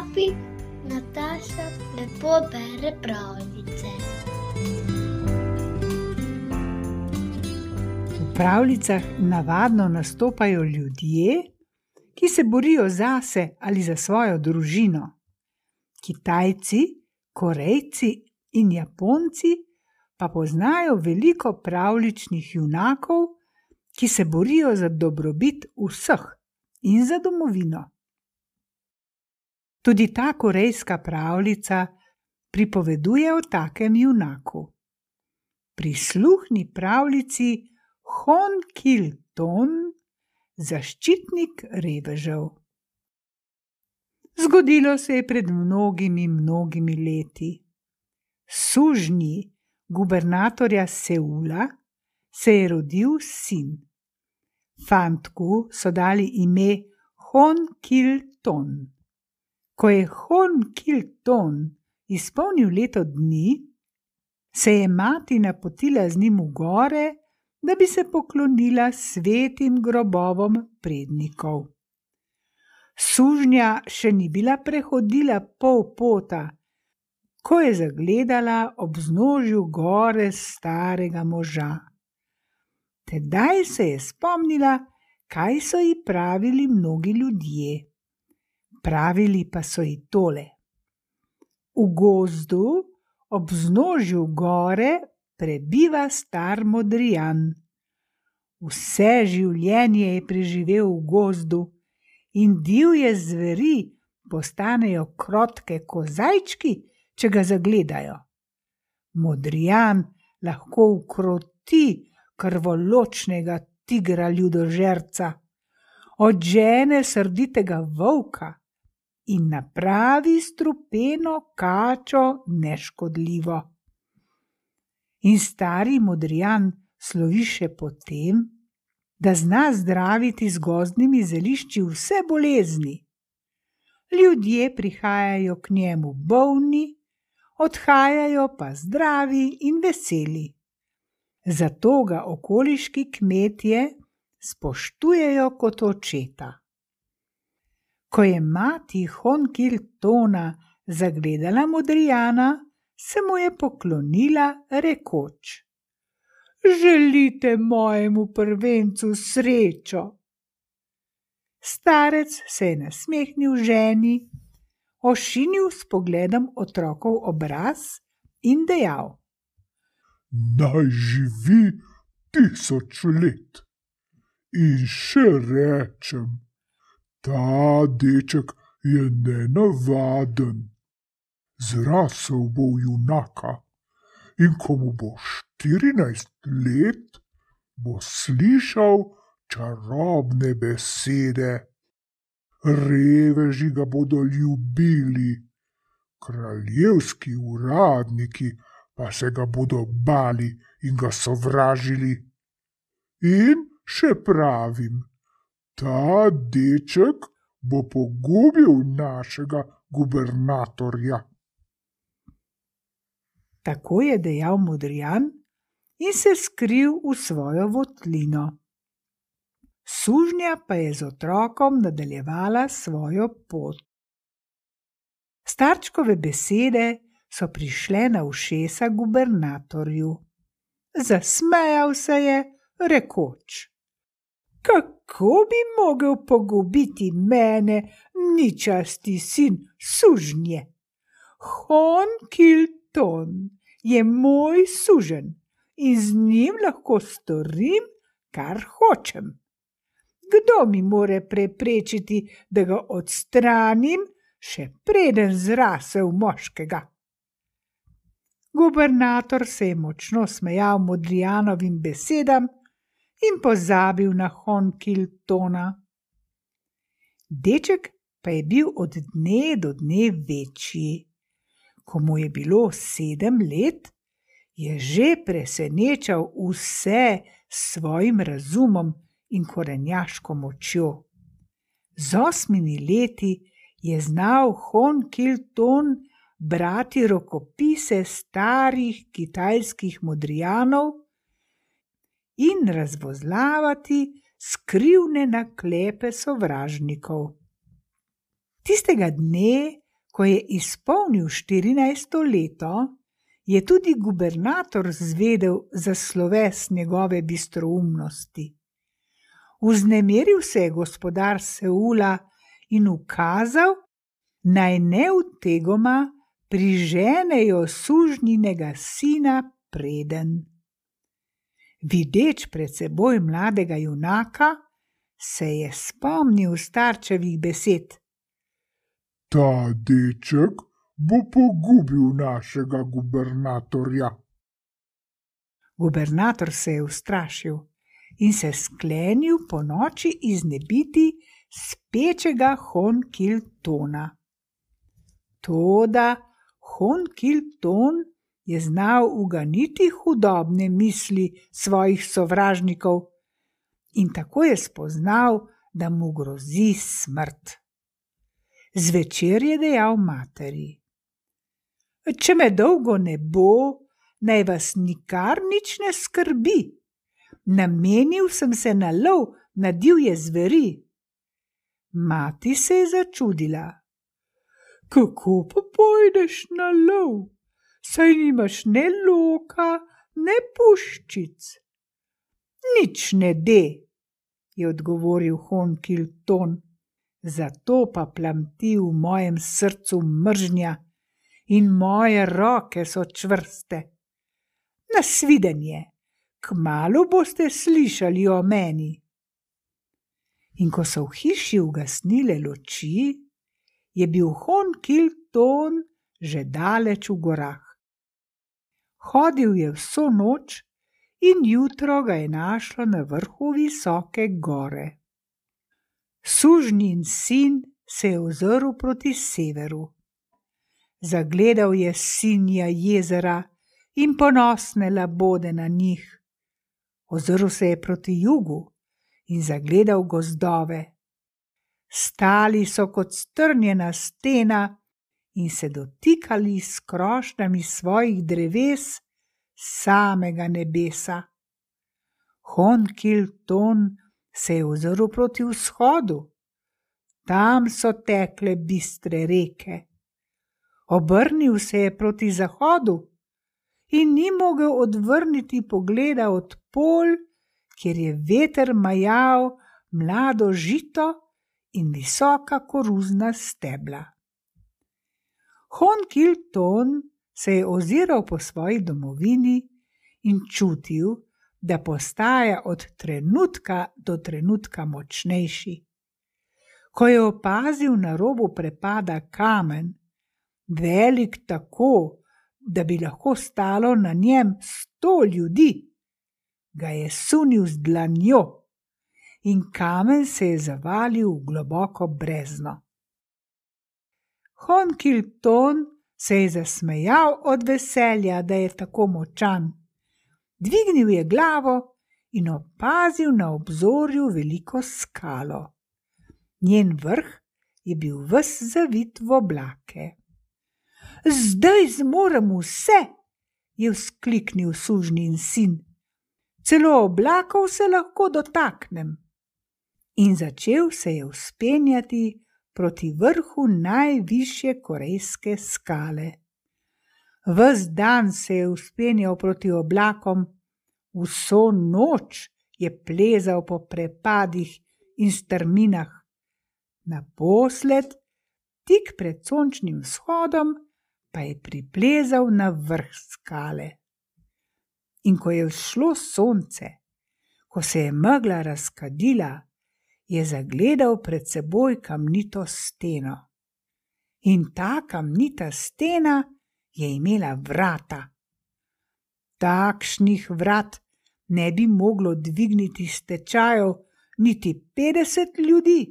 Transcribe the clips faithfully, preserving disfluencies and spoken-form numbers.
Papi Nataša lepo bere pravljice. V pravljicah navadno nastopajo ljudje, ki se borijo zase ali za svojo družino. Kitajci, Korejci in Japonci pa poznajo veliko pravljičnih junakov, ki se borijo za dobrobit vseh in za domovino. Tudi ta korejska pravljica pripoveduje o takem junaku. Prisluhni pravljici Hon Kil Ton, zaščitnik revežev. Zgodilo se je pred mnogimi, mnogimi leti. Sužnji gubernatorja Seula se je rodil sin. Fantku so dali ime Hon Kil Ton. Ko je Hon Kil Ton izpolnil leto dni, se je mati napotila z njim v gore, da bi se poklonila svetim grobovom prednikov. Sužnja še ni bila prehodila pol pota, ko je zagledala ob vznožju gore starega moža. Tedaj se je spomnila, kaj so ji pravili mnogi ljudje. Pravili pa so ji tole: v gozdu ob vznožju gore prebiva star modrijan. Vse življenje je preživel v gozdu in divje zveri postanejo krotke ko zajčki, če ga zagledajo. Modrijan lahko ukroti krvoločnega tigra ljudožerca, odžene srditega volka in napravi strupeno kačo neškodljivo. In stari modrijan slovi še po tem, da zna zdraviti z gozdnimi zelišči vse bolezni. Ljudje prihajajo k njemu bolni, odhajajo pa zdravi in veseli. Zato ga okoliški kmetje spoštujejo kot očeta. Ko je mati Hon Kil Tona zagledala modrijana, se mu je poklonila rekoč: Želite mojemu prvencu srečo? Starec se je nasmehnil ženi, ošinil s pogledom otrokov obraz in dejal: Naj živi tisoč let. In še rečem, ta deček je nenavaden. Zrasel bo v junaka in ko mu bo štirinajst let, bo slišal čarobne besede. Reveži ga bodo ljubili, kraljevski uradniki pa se ga bodo bali in ga sovražili. In še pravim, ta deček bo pogubil našega gubernatorja. Tako je dejal modrijan in se skril v svojo votlino. Sužnja pa je z otrokom nadaljevala svojo pot. Starčkove besede so prišle na ušesa gubernatorju. Zasmejal se je, rekoč: Kako bi mogel pogubiti mene, ničasti sin sužnje? Hon Kil Ton je moj suženj in z njim lahko storim, kar hočem. Kdo mi more preprečiti, da ga odstranim, še preden zrase v moškega? Gubernator se je močno smejal modrijanovim besedam in pozabil na Hon Kil Tona. Deček pa je bil od dne do dne večji. Ko mu je bilo sedem let, je že presenečal vse s svojim razumom in korenjaško močjo. Z osmimi leti je znal Hon Kil Ton brati rokopise starih kitajskih modrijanov in razvozlavati skrivne naklepe sovražnikov. Tistega dne Ko je izpolnil štirinajsto leto, je tudi gubernator zvedel za sloves njegove bistroumnosti. Vznemiril se je gospodar Seula in ukazal, naj neutegoma priženejo sužnjinega sina preden. Videč pred seboj mladega junaka, se je spomnil starčevih besed. Ta deček bo pogubil našega gubernatorja. Gubernator se je ustrašil in se sklenil po noči iznebiti spečega Honkiltona. Toda Honkilton je znal uganiti hudobne misli svojih sovražnikov in tako je spoznal, da mu grozi smrt. Zvečer je dejal materi: Če me dolgo ne bo, naj vas nikar nič ne skrbi. Namenil sem se na lov na divje zveri. Mati se je začudila. Kako pa pojdeš na lov? Saj nimaš ne loka, ne puščic. Nič ne de, je odgovoril Honkilton. Zato pa plamti v mojem srcu mržnja in moje roke so čvrste. Nasvidenje, kmalu boste slišali o meni. In ko so v hiši ugasnile luči, je bil Honkilton že daleč v gorah. Hodil je vso noč in jutro ga je našlo na vrhu visoke gore. Sužnjin sin se je ozrl proti severu. Zagledal je sinja jezera in ponosne labode na njih. Ozrl se je proti jugu in zagledal gozdove. Stali so kot strnjena stena in se dotikali s krošnjami svojih dreves samega nebesa. Honkilton se je ozrl proti vzhodu. Tam so tekle bistre reke. Obrnil se je proti zahodu in ni mogel odvrniti pogleda od polj, kjer je veter majal mlado žito in visoka koruzna stebla. Honkilton se je oziral po svoji domovini in čutil, da postaja od trenutka do trenutka močnejši. Ko je opazil na robu prepada kamen, velik tako, da bi lahko stalo na njem sto ljudi, ga je sunil z dlanjo in kamen se je zavalil v globoko brezno. Honkilton se je zasmejal od veselja, da je tako močan. Dvignil je glavo in opazil na obzorju veliko skalo. Njen vrh je bil ves zavit v oblake. Zdaj zmorem vse, je vzkliknil sužnjin sin. Celo oblakov se lahko dotaknem. In začel se je vzpenjati proti vrhu najvišje korejske skale. Ves dan se je vzpenjal proti oblakom, vso noč je plezal po prepadih in strminah. Naposled, tik pred sončnim vzhodom, pa je priplezal na vrh skale. In ko je vzšlo sonce, ko se je megla razkadila, je zagledal pred seboj kamnito steno. In ta kamnita stena je imela vrata. Takšnih vrat ne bi moglo dvigniti s tečajev niti petdeset ljudi.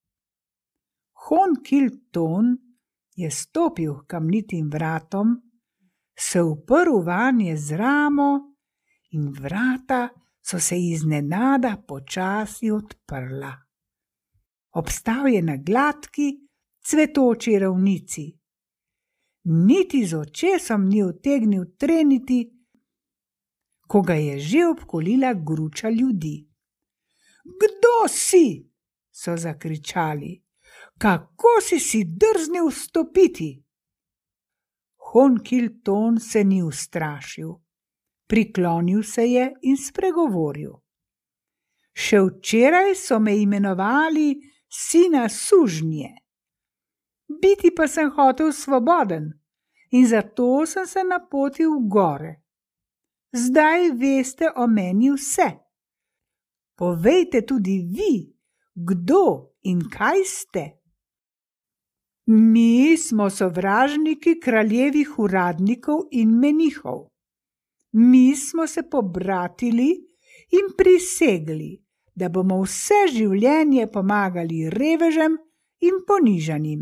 Honkilton je stopil k kamnitim vratom, se uprl vanje z ramo in vrata so se iznenada počasi odprla. Obstal je na gladki, cvetoči ravnici. Niti z očesom ni utegnil treniti, ko ga je že obkolila gruča ljudi. Kdo si? So zakričali. Kako si si drznil vstopiti? Honkilton se ni ustrašil. Priklonil se je in spregovoril. Še včeraj so me imenovali sina sužnje. Biti pa sem hotel svoboden in zato sem se napotil v gore. Zdaj veste o meni vse. Povejte tudi vi, kdo in kaj ste. Mi smo sovražniki kraljevih uradnikov in menihov. Mi smo se pobratili in prisegli, da bomo vse življenje pomagali revežem in ponižanim.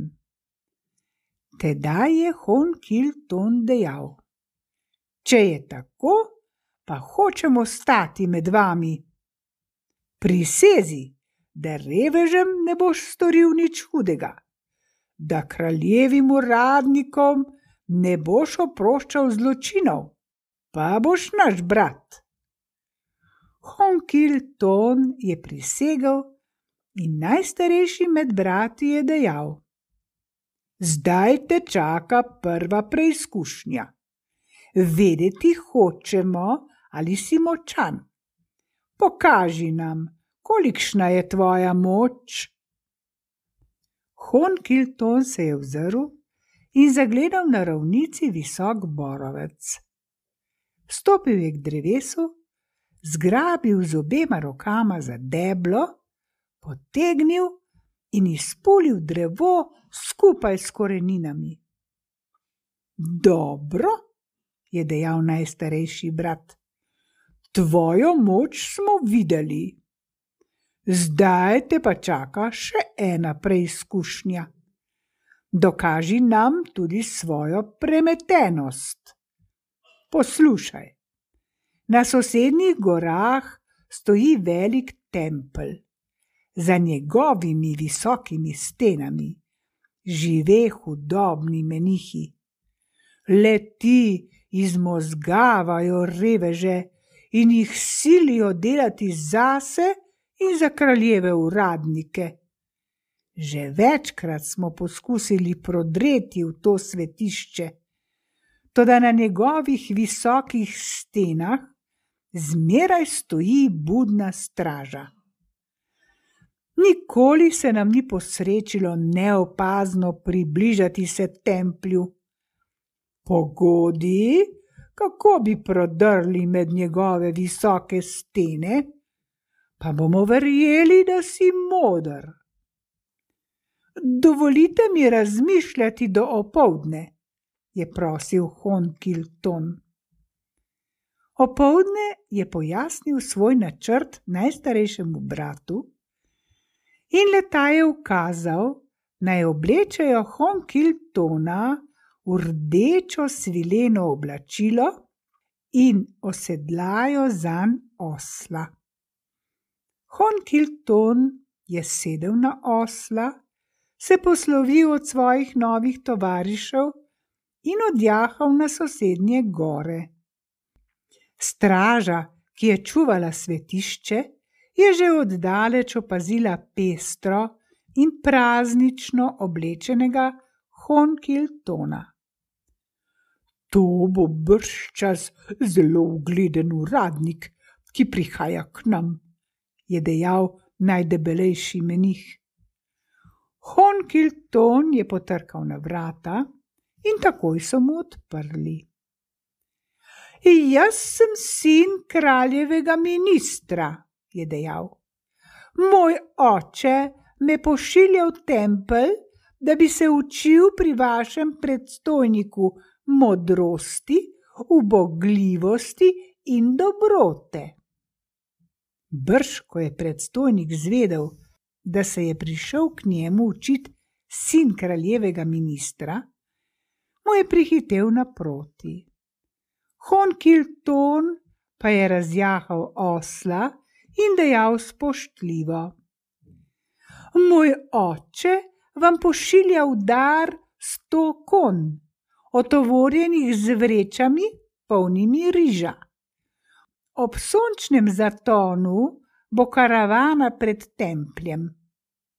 Tedaj je Honkilton dejal: Če je tako, pa hočemo stati med vami. Prisezi, da revežem ne boš storil nič hudega, da kraljevim uradnikom ne boš oproščal zločinov, pa boš naš brat. Honkilton je prisegel in najstarejši med brati je dejal: Zdaj te čaka prva preizkušnja. Vedeti hočemo, ali si močan. Pokaži nam, kolikšna je tvoja moč. Honkilton se je ozrl in zagledal na ravnici visok borovec. Stopil je k drevesu, zgrabil z obema rokama za deblo, potegnil in izpulil drevo skupaj s koreninami. Dobro, je dejal najstarejši brat, tvojo moč smo videli. Zdaj te pa čaka še ena preizkušnja. Dokaži nam tudi svojo premetenost. Poslušaj, na sosednjih gorah stoji velik tempelj. Za njegovimi visokimi stenami žive hudobni menihi. Le ti izmozgavajo reveže in jih silijo delati zase in za kraljeve uradnike. Že večkrat smo poskusili prodreti v to svetišče, toda na njegovih visokih stenah zmeraj stoji budna straža. Nikoli se nam ni posrečilo neopazno približati se templju. Pogodi, kako bi prodrli med njegove visoke stene, pa bomo verjeli, da si moder. Dovolite mi razmišljati do opoldne, je prosil Honkilton. Opoldne je pojasnil svoj načrt najstarejšemu bratu in le-ta je ukazal, naj oblečejo Honkiltona v rdečo svileno oblačilo in osedlajo zanj osla. Honkilton je sedel na osla, se poslovil od svojih novih tovarišev in odjahal na sosednje gore. Straža, ki je čuvala svetišče, je že oddaleč opazila pestro in praznično oblečenega Honkiltona. To bo bržčas zelo ugleden uradnik, ki prihaja k nam, je dejal najdebelejši menih. Honkilton je potrkal na vrata in takoj so mu odprli. Jaz sem sin kraljevega ministra, je dejal. Moj oče me pošilja v tempelj, da bi se učil pri vašem predstojniku modrosti, ubogljivosti in dobrote. Brž, ko je predstojnik zvedel, da se je prišel k njemu učit sin kraljevega ministra, mu je prihitel naproti. Honkilton pa je razjahal osla in dejal spoštljivo: Moj oče vam pošilja v dar sto konj, otovorjenih z vrečami, polnimi riža. Ob sončnem zatonu bo karavana pred templjem.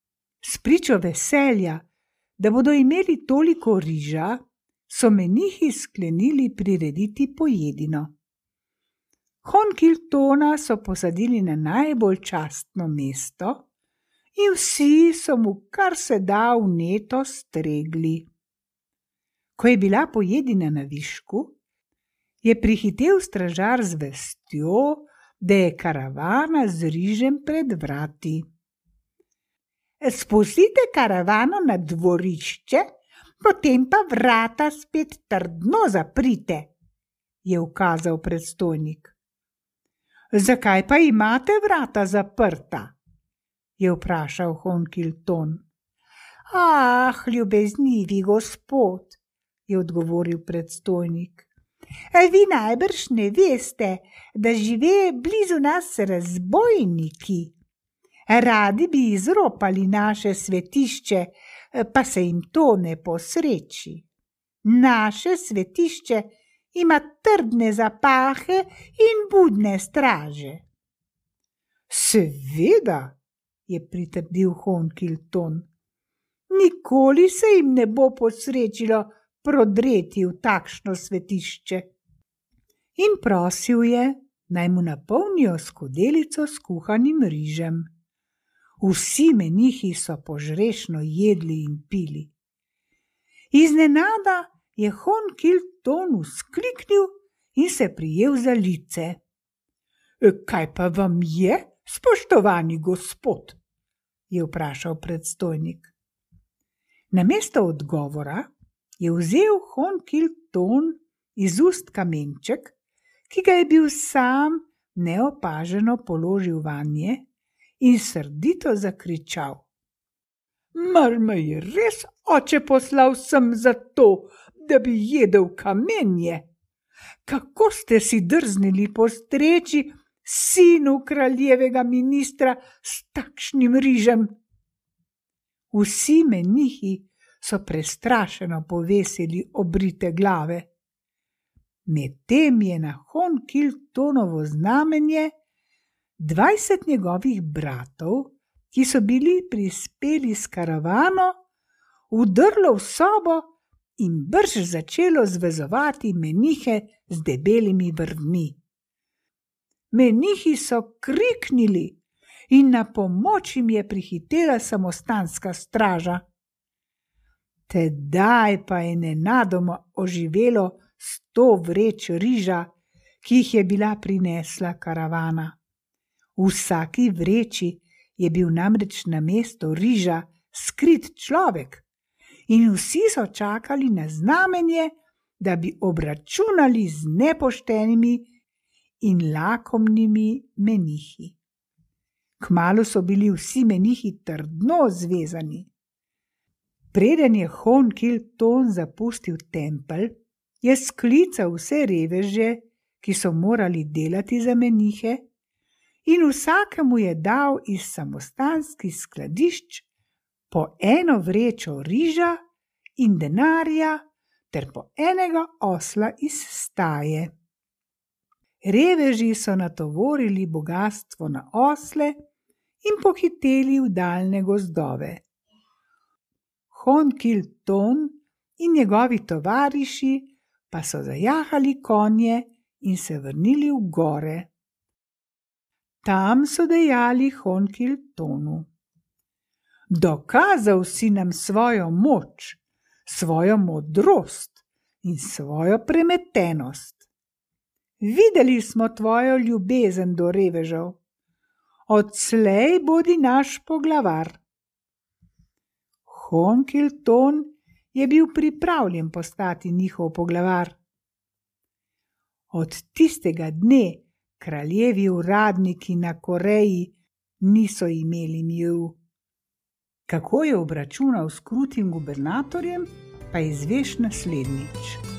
Spričo veselja, da bodo imeli toliko riža, so menihi sklenili prirediti pojedino. Honkiltona so posadili na najbolj častno mesto in vsi so mu kar se da vneto stregli. Ko je bila pojedina na višku, je prihitel stražar z vestjo, da je karavana z rižem pred vrati. Spustite karavano na dvorišče, potem pa vrata spet trdno zaprite, je ukazal predstojnik. Zakaj pa imate vrata zaprta? Je vprašal Honkilton. Ah, ljubeznivi gospod, je odgovoril predstojnik. Vi najbrž ne veste, da žive blizu nas razbojniki. Radi bi izropali naše svetišče, pa se jim to ne posreči. Naše svetišče ima trdne zapahe in budne straže. Seveda, je pritrdil Honkilton. Nikoli se jim ne bo posrečilo prodreti v takšno svetišče. In prosil je, naj mu napolnijo skodelico s kuhanim rižem. Vsi menihi so požrešno jedli in pili. Iznenada je Honkilton vzkliknil in se prijel za lice. Kaj pa vam je, spoštovani gospod? Je vprašal predstojnik. Namesto odgovora je vzel Honkilton iz ust kamenček, ki ga je bil sam neopaženo položil vanje in srdito zakričal. Mar me je res oče poslal sem zato, da bi jedel kamenje? Kako ste si drznili postreči sinu kraljevega ministra s takšnim rižem? Vsi menihi so prestrašeno povesili obrite glave. Medtem je na Honkiltonovo znamenje dvajset njegovih bratov, ki so bili prispeli s karavano, vdrlo v sobo in brž začelo zvezovati menihe z debelimi vrvmi. Menihi so kriknili in na pomoč jim je prihitela samostanska straža. Tedaj pa je nenadoma oživelo sto vreč riža, ki jih je bila prinesla karavana. V vsaki vreči je bil namreč namesto riža skrit človek in vsi so čakali na znamenje, da bi obračunali z nepoštenimi in lakomnimi menihi. Kmalu so bili vsi menihi trdno zvezani. Preden je Honkilton zapustil tempelj, je sklical vse reveže, ki so morali delati za menihe, in vsakemu je dal iz samostanskih skladišč po eno vrečo riža in denarja ter po enega osla iz staje. Reveži so natovorili bogastvo na osle in pohiteli v daljne gozdove. Honkilton in njegovi tovariši pa so zajahali konje in se vrnili v gore. Tam so dejali Honkiltonu: Dokazal si nam svojo moč, svojo modrost in svojo premetenost. Videli smo tvojo ljubezen do revežev. Odslej bodi naš poglavar. Honkilton je bil pripravljen postati njihov poglavar. Od tistega dne kraljevi uradniki na Koreji niso imeli miru. Kako je obračunal s krutim gubernatorjem, pa izveš naslednjič.